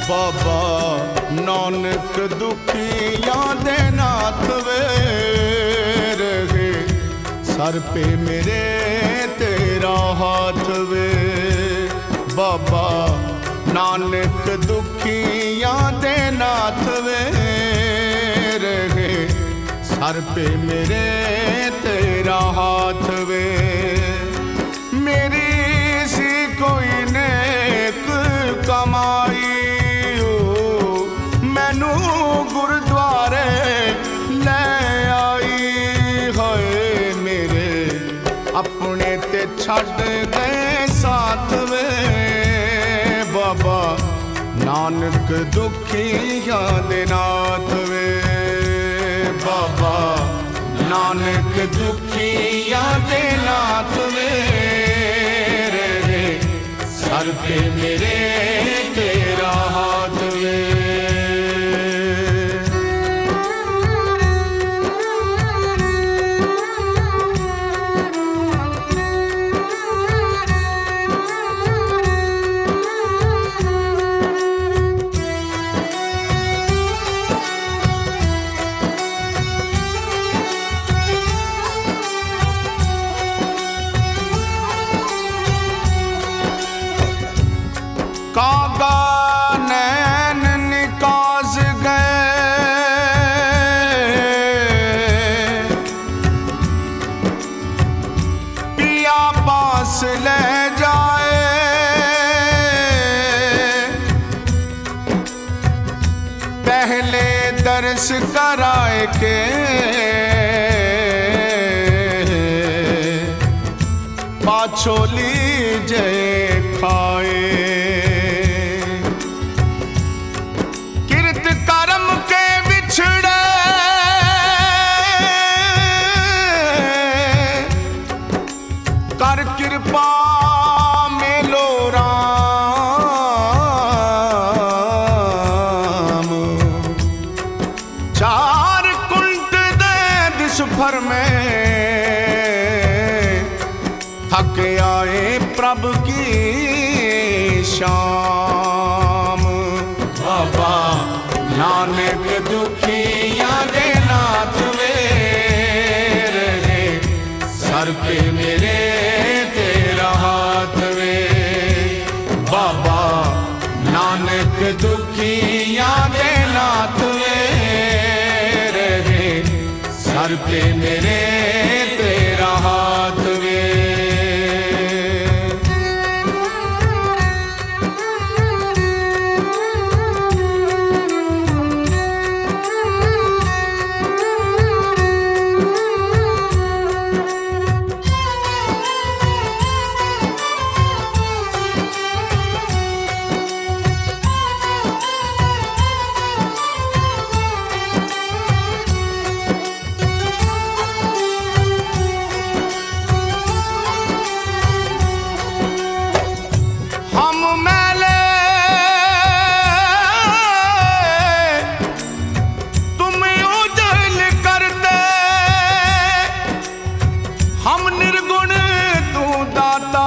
बाबा नानक दुखियां दे नाथ वे रहे सर पे मेरे तेरा हाथ वे। बाबा नानक दुखियां दे नाथ वे रहे सर पे मेरे तेरा हाथ वे। मेरी सी कोई नेक कमाई मैनू गुरुद्वारे ले आई है मेरे अपने ते छड़ गए साथ वे। बाबा नानक दुखियां दे नाथ वे। बाबा नानक दुखियां दे नाथ वे रे सर पे मेरे तेरा हाथ वे। कागा नैन निकाज गए पिया पास ले जाए। पहले दर्श कराए के पाछो लीजे खाए। कर कृपा मेलो राम चार कुंट दे दिस भर में थक आए प्रभु की शाम। बाबा नानक दुखियां दे नाथ वे रे सर पे मेरे तेरा हाथ वे। बाबा नानक दुखियां दे नाथ वे रहे सर पे मेरे तेरा हाथ वे। हम निर्गुण तू दाता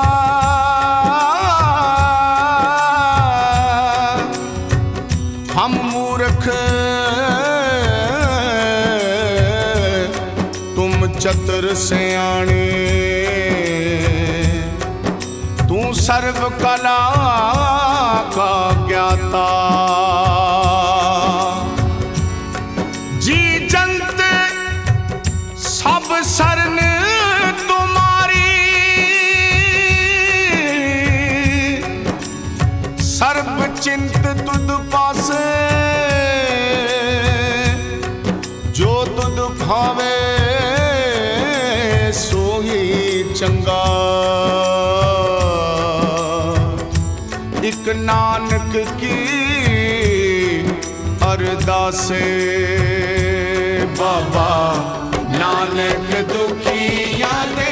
हम मूर्ख तुम चतुर सियाणे। तू सर्व कला का ज्ञाता जी जंत सब सरन सर्व चिंत तुद पासे जो तुद भावे सो ही चंगा। एक नानक की अरदासे। बाबा नानक दुखियां दे